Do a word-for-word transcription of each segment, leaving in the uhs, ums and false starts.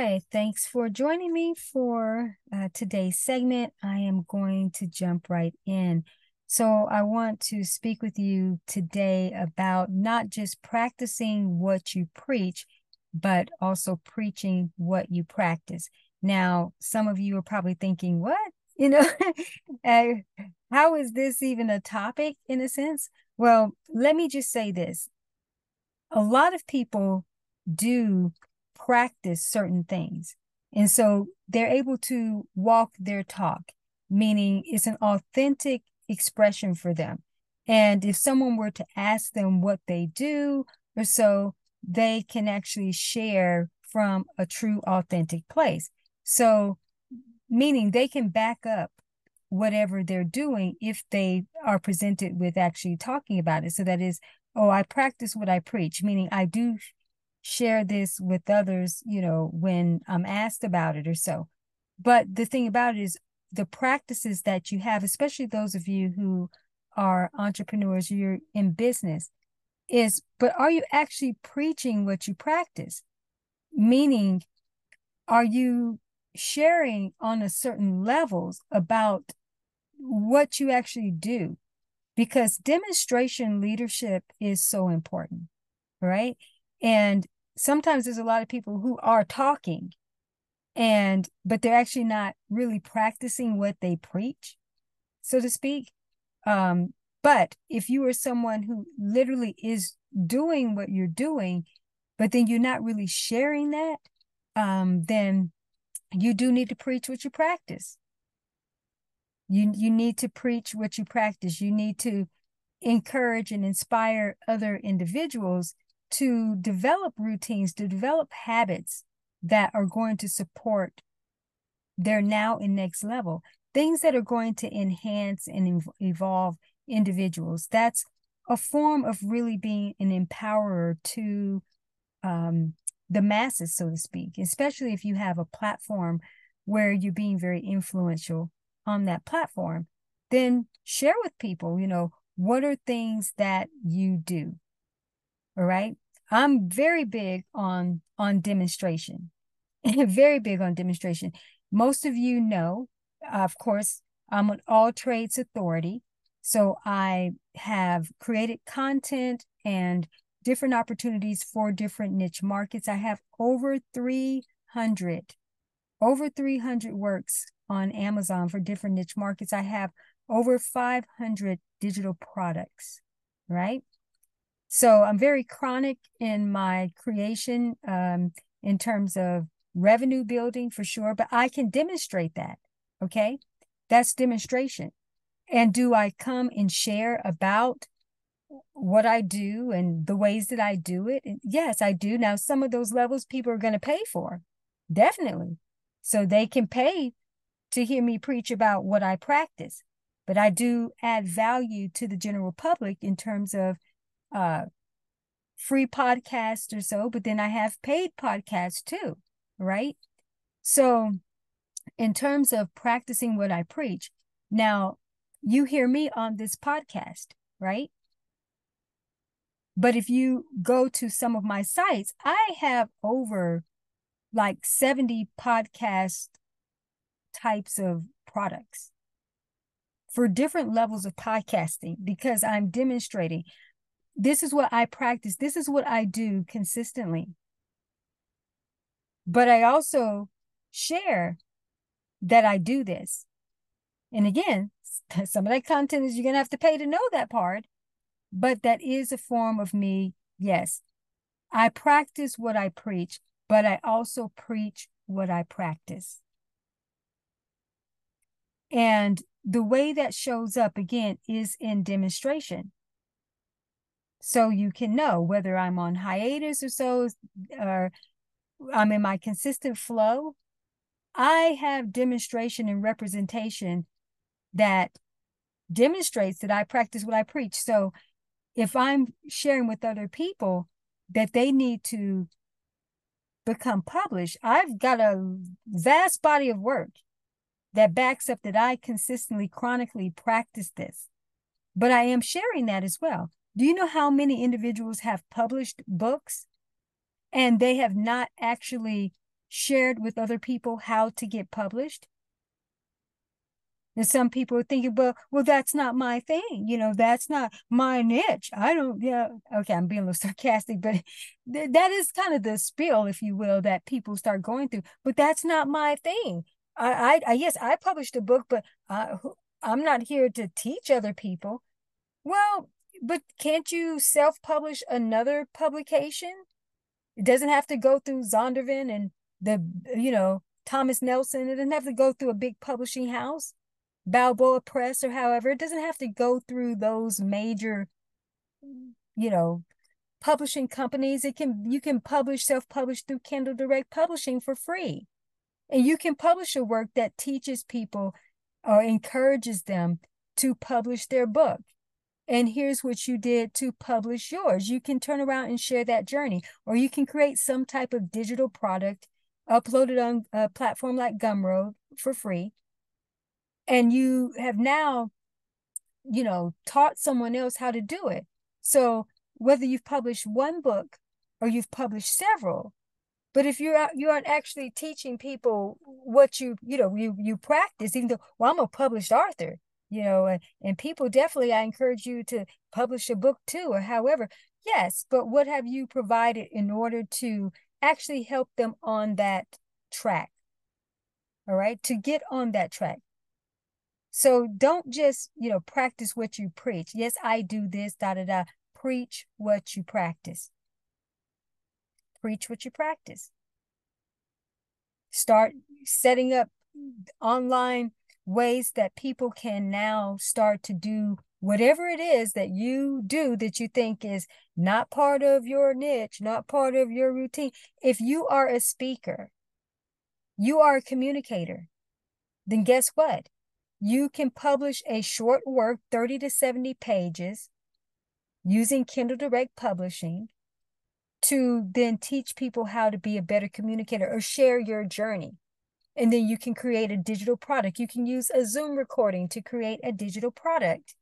Hi, thanks for joining me for uh, today's segment. I am going to jump right in. So, I want to speak with you today about not just practicing what you preach, but also preaching what you practice. Now, some of you are probably thinking, what? You know, uh, how is this even a topic in a sense? Well, let me just say this. A lot of people do practice certain things. And so they're able to walk their talk, meaning it's an authentic expression for them. And if someone were to ask them what they do or so, they can actually share from a true, authentic place. So, meaning they can back up whatever they're doing if they are presented with actually talking about it. So that is, oh, I practice what I preach, meaning I do share this with others, you know, when I'm asked about it or so. But the thing about it is the practices that you have, especially those of you who are entrepreneurs, you're in business, is, but are you actually preaching what you practice? Meaning, are you sharing on a certain levels about what you actually do? Because demonstration leadership is so important, right? And sometimes there's a lot of people who are talking and but they're actually not really practicing what they preach, so to speak. Um, but if you are someone who literally is doing what you're doing, but then you're not really sharing that, um, then you do need to preach what you practice. You you need to preach what you practice. You need to encourage and inspire other individuals to develop routines, to develop habits that are going to support their now and next level, things that are going to enhance and evolve individuals. That's a form of really being an empowerer to um, the masses, so to speak, especially if you have a platform where you're being very influential on that platform. Then share with people, you know, what are things that you do? All right. I'm very big on on demonstration. Very big on demonstration. Most of you know, of course, I'm an all trades authority. So I have created content and different opportunities for different niche markets. I have over three hundred, over three hundred works on Amazon for different niche markets. I have over five hundred digital products, right? So I'm very chronic in my creation um, in terms of revenue building for sure, but I can demonstrate that. Okay. That's demonstration. And do I come and share about what I do and the ways that I do it? And yes, I do. Now, some of those levels people are going to pay for, definitely. So they can pay to hear me preach about what I practice. But I do add value to the general public in terms of uh, free podcasts or so, but then I have paid podcasts too, right? So, in terms of practicing what I preach, now you hear me on this podcast, right? But if you go to some of my sites, I have over like seventy podcast types of products for different levels of podcasting because I'm demonstrating this is what I practice, this is what I do consistently. But I also share that I do this. And again, some of that content is you're going to have to pay to know that part, but that is a form of me. Yes, I practice what I preach, but I also preach what I practice. And the way that shows up again is in demonstration. So you can know whether I'm on hiatus or so, or I'm in my consistent flow. I have demonstration and representation that demonstrates that I practice what I preach. So if I'm sharing with other people that they need to become published, I've got a vast body of work that backs up that I consistently, chronically practice this. But I am sharing that as well. Do you know how many individuals have published books and they have not actually shared with other people how to get published? And some people are thinking, well, well, that's not my thing. You know, that's not my niche. I don't, yeah. Okay, I'm being a little sarcastic, but th that is kind of the spiel, if you will, that people start going through. But that's not my thing. I, I, I yes, I published a book, but I, I'm not here to teach other people. Well, but can't you self-publish another publication? It doesn't have to go through Zondervan and the, you know, Thomas Nelson. It doesn't have to go through a big publishing house. Balboa Press or however, it doesn't have to go through those major, you know, publishing companies. It can, you can publish, self-publish through Kindle Direct Publishing for free. And you can publish a work that teaches people or encourages them to publish their book. And here's what you did to publish yours. You can turn around and share that journey, or you can create some type of digital product, upload it on a platform like Gumroad for free. And you have now, you know, taught someone else how to do it. So whether you've published one book or you've published several, but if you're out, you aren't actually teaching people what you, you know, you you practice, even though, well, I'm a published author, you know, and, and people definitely, I encourage you to publish a book too, or however, yes, but what have you provided in order to actually help them on that track? All right, to get on that track. So don't just, you know, practice what you preach. Yes, I do this, da, da, da. Preach what you practice. Preach what you practice. Start setting up online ways that people can now start to do whatever it is that you do that you think is not part of your niche, not part of your routine. If you are a speaker, you are a communicator, then guess what? You can publish a short work, thirty to seventy pages, using Kindle Direct Publishing to then teach people how to be a better communicator or share your journey. And then you can create a digital product. You can use a Zoom recording to create a digital product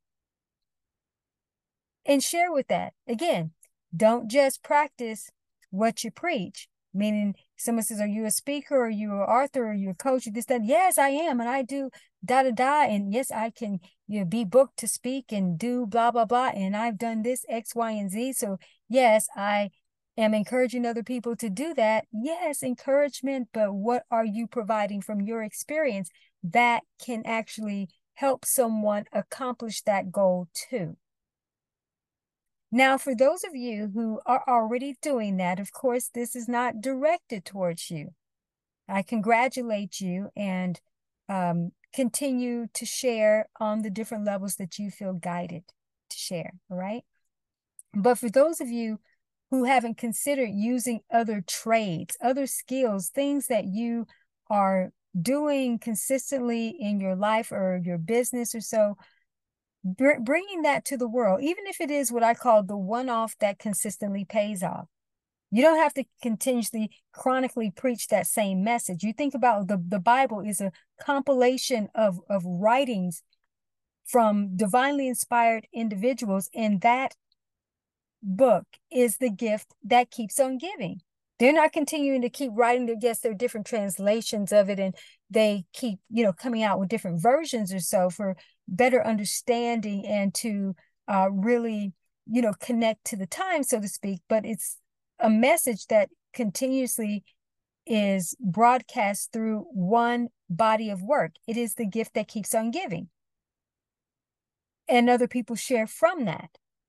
and share with that. Again, don't just practice what you preach, meaning someone says, are you a speaker? Or are you an author? Or are you a coach? This, that. Yes, I am. And I do da, da, da. And yes, I can, you know, be booked to speak and do blah, blah, blah. And I've done this X, Y, and Z. So yes, I am encouraging other people to do that. Yes, encouragement, but what are you providing from your experience that can actually help someone accomplish that goal too? Now, for those of you who are already doing that, of course, this is not directed towards you. I congratulate you and um, continue to share on the different levels that you feel guided to share, all right? But for those of you who haven't considered using other trades, other skills, things that you are doing consistently in your life or your business or so, br bringing that to the world, even if it is what I call the one-off that consistently pays off. You don't have to continuously, chronically preach that same message. You think about the, the Bible is a compilation of, of writings from divinely inspired individuals, and that book is the gift that keeps on giving. They're not continuing to keep writing. Yes, there are different translations of it, and they keep, you know, coming out with different versions or so for better understanding and to uh, really, you know, connect to the time, so to speak. But it's a message that continuously is broadcast through one body of work. It is the gift that keeps on giving. And other people share from that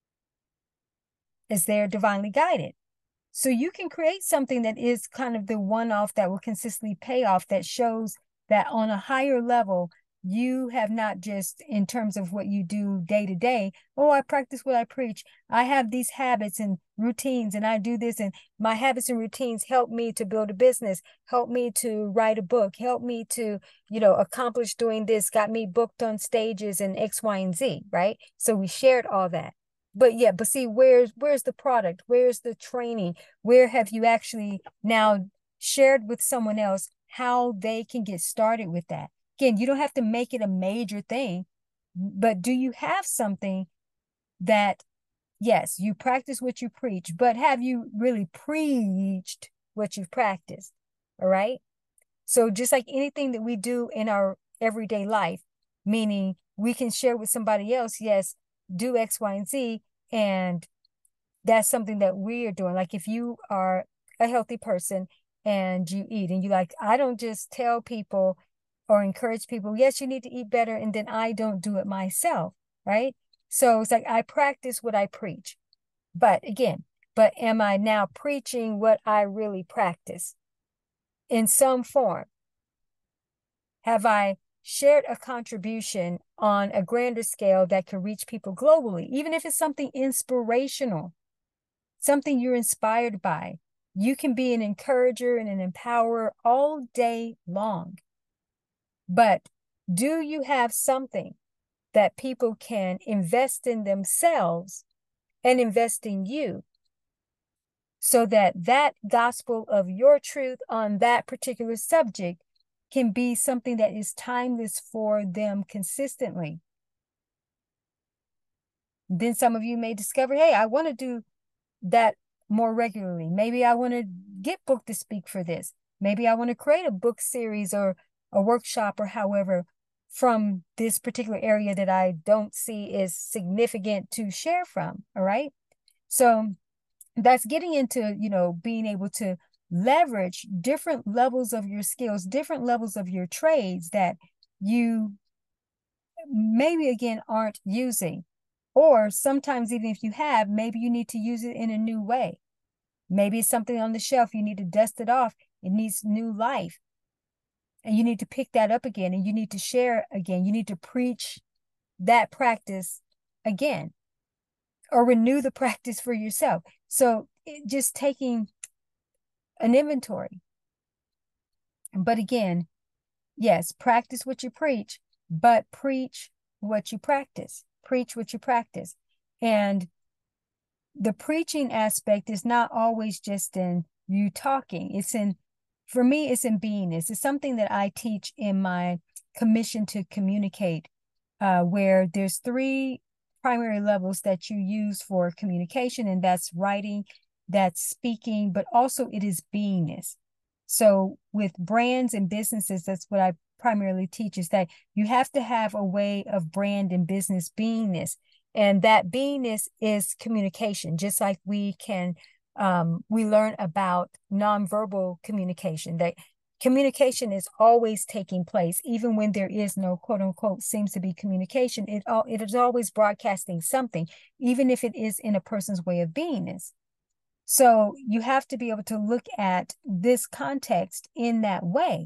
as they're divinely guided. So you can create something that is kind of the one-off that will consistently pay off, that shows that on a higher level, you have not just in terms of what you do day to day, oh, I practice what I preach. I have these habits and routines and I do this, and my habits and routines help me to build a business, help me to write a book, help me to, you know, accomplish doing this, got me booked on stages and X, Y, and Z, right? So we shared all that. But yeah, but see, where's where's the product? Where's the training? Where have you actually now shared with someone else how they can get started with that? Again, you don't have to make it a major thing, but do you have something that, yes, you practice what you preach, but have you really preached what you've practiced? All right. So just like anything that we do in our everyday life, meaning we can share with somebody else, yes, do X, Y, and Z, and that's something that we are doing. Like if you are a healthy person and you eat and you like, I don't just tell people or encourage people, yes, you need to eat better, and then I don't do it myself, right? So it's like I practice what I preach. But again, but am I now preaching what I really practice in some form? Have I shared a contribution on a grander scale that can reach people globally, even if it's something inspirational, something you're inspired by? You can be an encourager and an empowerer all day long. But do you have something that people can invest in themselves and invest in you, so that that gospel of your truth on that particular subject can be something that is timeless for them consistently? Then some of you may discover, hey, I want to do that more regularly. Maybe I want to get booked to speak for this. Maybe I want to create a book series or a workshop or however from this particular area that I don't see as significant to share from. All right. So that's getting into, you know, being able to leverage different levels of your skills, different levels of your trades that you maybe again aren't using. Or sometimes even if you have, maybe you need to use it in a new way. Maybe it's something on the shelf, you need to dust it off. It needs new life. And you need to pick that up again, and you need to share again. You need to preach that practice again, or renew the practice for yourself. So it, just taking an inventory. But again, yes, practice what you preach, but preach what you practice. Preach what you practice. And the preaching aspect is not always just in you talking. It's in, for me, it's in beingness. It's something that I teach in my commission to communicate, uh, where there's three primary levels that you use for communication, and that's writing, that's speaking, but also it is beingness. So with brands and businesses, that's what I primarily teach, is that you have to have a way of brand and business beingness. And that beingness is communication, just like we can, um, we learn about nonverbal communication, that communication is always taking place, even when there is no quote unquote seems to be communication. It all it is always broadcasting something, even if it is in a person's way of beingness. So you have to be able to look at this context in that way.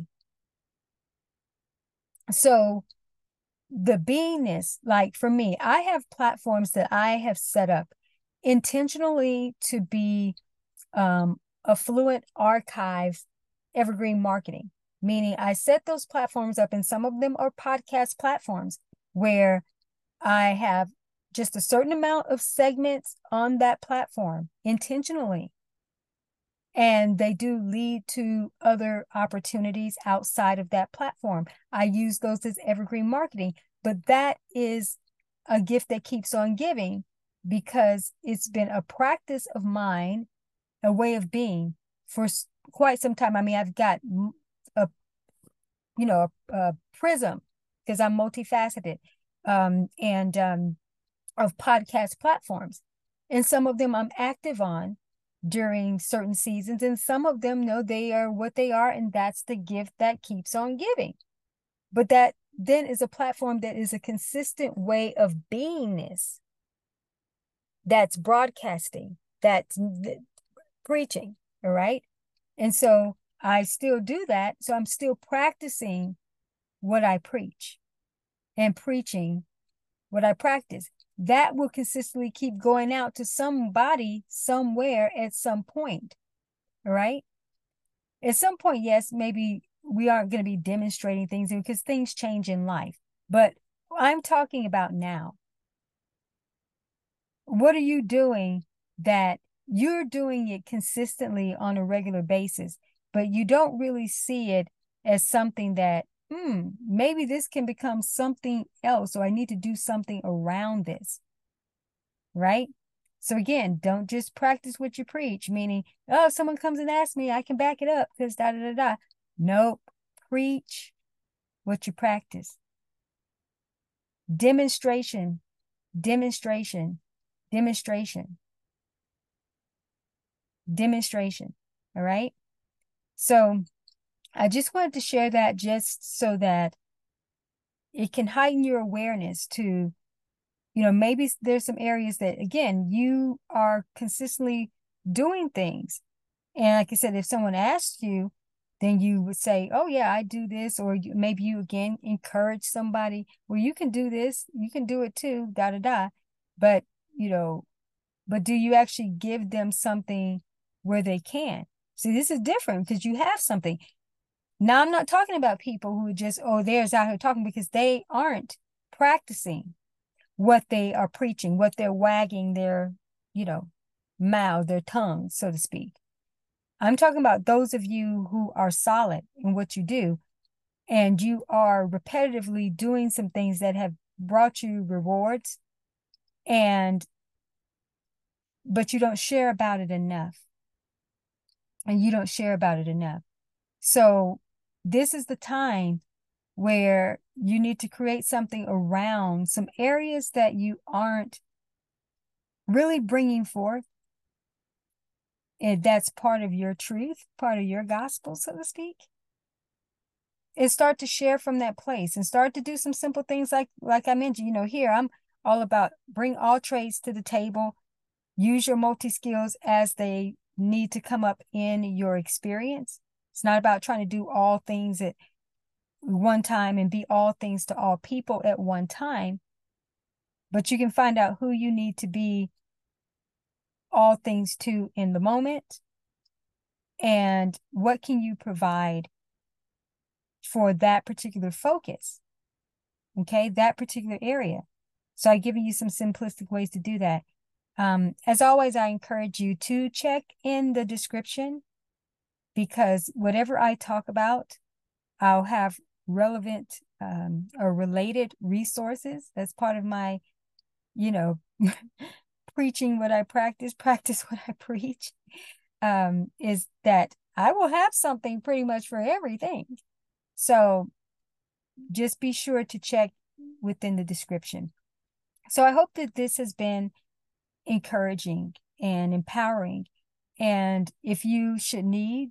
So the beingness, like for me, I have platforms that I have set up intentionally to be um, affluent archive evergreen marketing, meaning I set those platforms up, and some of them are podcast platforms where I have just a certain amount of segments on that platform intentionally. And they do lead to other opportunities outside of that platform. I use those as evergreen marketing, but that is a gift that keeps on giving, because it's been a practice of mine, a way of being for quite some time. I mean, I've got a, you know, a, a prism, because I'm multifaceted, um, and um, of podcast platforms. And some of them I'm active on during certain seasons, and some of them know they are what they are, and that's the gift that keeps on giving. But that then is a platform that is a consistent way of beingness, that's broadcasting, that's preaching, all right? And so I still do that. So I'm still practicing what I preach and preaching what I practice. That will consistently keep going out to somebody somewhere at some point, all right? At some point, yes, maybe we aren't going to be demonstrating things because things change in life. But I'm talking about now. What are you doing that you're doing it consistently on a regular basis, but you don't really see it as something that, hmm, maybe this can become something else, or I need to do something around this, right? So again, don't just practice what you preach, meaning, oh, if someone comes and asks me, I can back it up because da da da da. Nope. Preach what you practice. Demonstration, demonstration, demonstration, demonstration. All right. So I just wanted to share that just so that it can heighten your awareness to, you know, maybe there's some areas that, again, you are consistently doing things. And like I said, if someone asks you, then you would say, oh, yeah, I do this. Or you, maybe you, again, encourage somebody, well, you can do this. You can do it too, da, da, da. But, you know, but do you actually give them something where they can? See, this is different because you have something. Now, I'm not talking about people who just, oh, there's out here talking because they aren't practicing what they are preaching, what they're wagging their, you know, mouth, their tongue, so to speak. I'm talking about those of you who are solid in what you do, and you are repetitively doing some things that have brought you rewards, and but you don't share about it enough. And you don't share about it enough. So this is the time where you need to create something around some areas that you aren't really bringing forth. And that's part of your truth, part of your gospel, so to speak. And start to share from that place and start to do some simple things like, like I mentioned, you know, here I'm all about bring all trades to the table, use your multi-skills as they need to come up in your experience. It's not about trying to do all things at one time and be all things to all people at one time, but you can find out who you need to be all things to in the moment and what can you provide for that particular focus, okay, that particular area. So I've given you some simplistic ways to do that. Um, as always, I encourage you to check in the description because whatever I talk about, I'll have relevant um, or related resources. That's part of my, you know, preaching what I practice, practice what I preach, um, is that I will have something pretty much for everything. So just be sure to check within the description. So I hope that this has been encouraging and empowering. And if you should need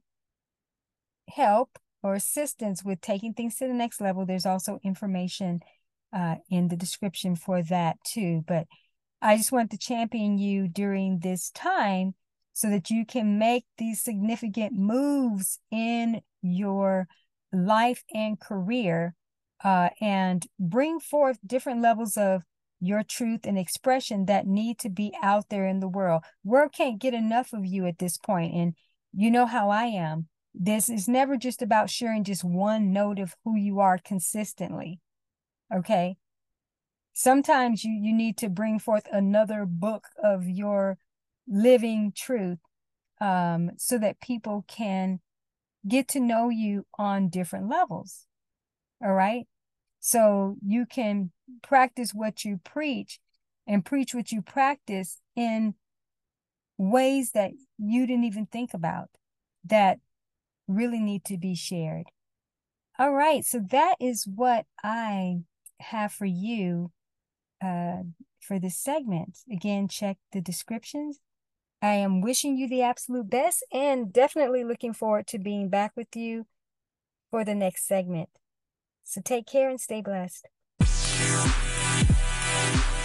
help or assistance with taking things to the next level, there's also information uh, in the description for that too. But I just want to champion you during this time so that you can make these significant moves in your life and career uh, and bring forth different levels of your truth and expression that need to be out there in the world. World can't get enough of you at this point, and you know how I am. This is never just about sharing just one note of who you are consistently, okay? Sometimes you, you need to bring forth another book of your living truth um, so that people can get to know you on different levels, all right? So you can practice what you preach and preach what you practice in ways that you didn't even think about that really need to be shared. All right, so that is what I have for you uh, for this segment. Again, check the descriptions. I am wishing you the absolute best and definitely looking forward to being back with you for the next segment. So take care and stay blessed.